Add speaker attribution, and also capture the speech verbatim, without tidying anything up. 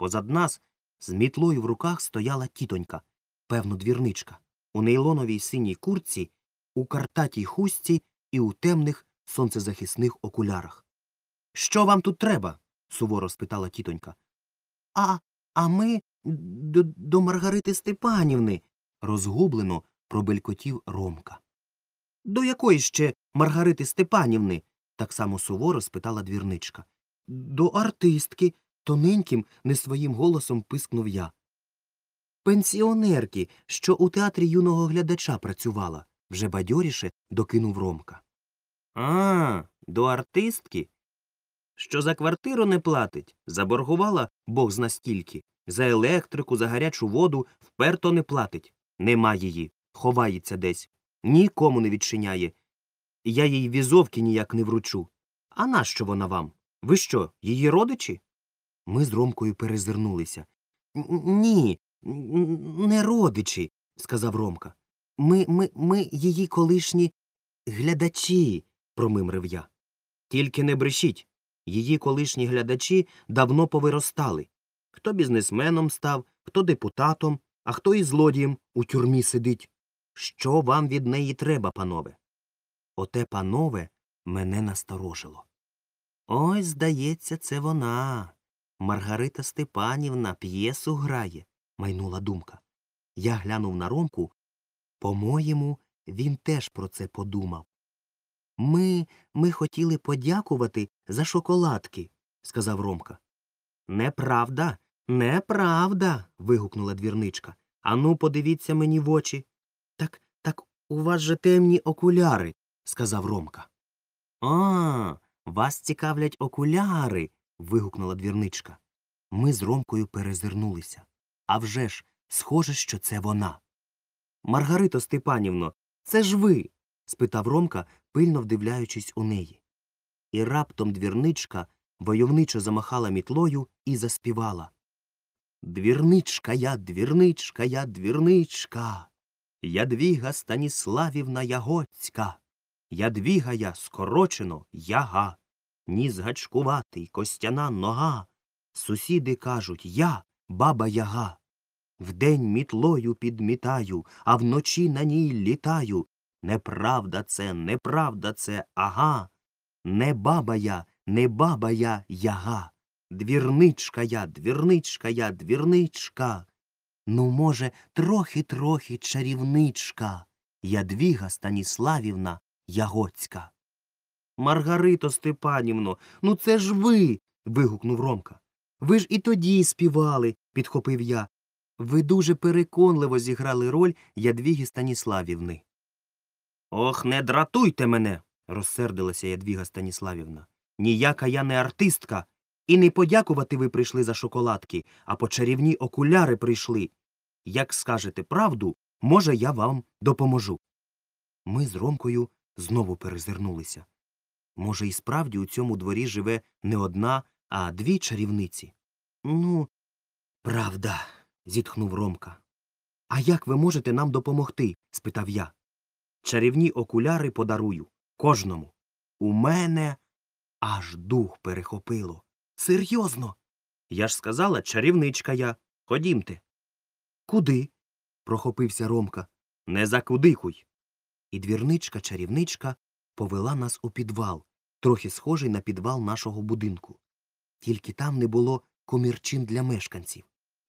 Speaker 1: Позад нас з мітлою в руках стояла тітонька, певно, двірничка, у нейлоновій синій куртці, у картатій хустці і у темних сонцезахисних окулярах. «Що вам тут треба?» – суворо спитала тітонька. «А, а ми до, до Маргарити Степанівни», – розгублено пробелькотів Ромка. «До якої ще Маргарити Степанівни?» – так само суворо спитала двірничка. «До артистки», – тоненьким, не своїм голосом пискнув я. «Пенсіонерки, що у театрі юного глядача працювала», – вже бадьоріше докинув Ромка. «А, до артистки? Що за квартиру не платить? Заборгувала бог зна стільки. За електрику, за гарячу воду вперто не платить. Нема її, ховається десь. Нікому не відчиняє. Я їй візовки ніяк не вручу. А нащо вона вам? Ви що, її родичі?» Ми з Ромкою перезирнулися. «Ні, не родичі», – сказав Ромка. Ми, ми, ми її колишні глядачі», – промимрив я. «Тільки не брешіть. Її колишні глядачі давно повиростали. Хто бізнесменом став, хто депутатом, а хто і злодієм у тюрмі сидить. Що вам від неї треба, панове?» Оте панове мене насторожило. «Ось, здається, це вона. Маргарита Степанівна п'єсу грає», – майнула думка. Я глянув на Ромку. По-моєму, він теж про це подумав. Ми, ми хотіли подякувати за шоколадки», – сказав Ромка. «Неправда, неправда», – вигукнула двірничка. «Ану, подивіться мені в очі». «Так, так у вас же темні окуляри», – сказав Ромка. «А, вас цікавлять окуляри», – вигукнула двірничка. Ми з Ромкою перезирнулися. А вже ж, схоже, що це вона. «Маргарито Степанівно, це ж ви?» – спитав Ромка, пильно вдивляючись у неї. І раптом двірничка войовничо замахала мітлою і заспівала. «Двірничка я, двірничка я, двірничка, Ядвіга Станіславівна Ягоцька, Ядвіга я, скорочено, Яга, ніс гачкуватий, костяна нога, сусіди кажуть, я баба Яга. Вдень мітлою підмітаю, а вночі на ній літаю. Неправда це, неправда це, ага. Не баба я, не баба я, Яга. Двірничка я, двірничка я, двірничка. Ну, може, трохи-трохи чарівничка. Ядвіга Станіславівна Ягоцька». «Маргарито Степанівно, ну це ж ви!» – вигукнув Ромка. «Ви ж і тоді співали», – підхопив я. «Ви дуже переконливо зіграли роль Ядвіги Станіславівни». «Ох, не дратуйте мене!» – розсердилася Ядвіга Станіславівна. «Ніяка я не артистка. І не подякувати ви прийшли за шоколадки, а по чарівні окуляри прийшли. Як скажете правду, може, я вам допоможу». Ми з Ромкою знову перезирнулися. Може, і справді у цьому дворі живе не одна, а дві чарівниці? «Ну, правда», – зітхнув Ромка. «А як ви можете нам допомогти?» – спитав я. «Чарівні окуляри подарую. Кожному. У мене аж дух перехопило. Серйозно? Я ж сказала, чарівничка я. Ходімте». «Куди?» – прохопився Ромка. «Не закудихуй». І двірничка-чарівничка повела нас у підвал, трохи схожий на підвал нашого будинку. Тільки там не було комірчин для мешканців.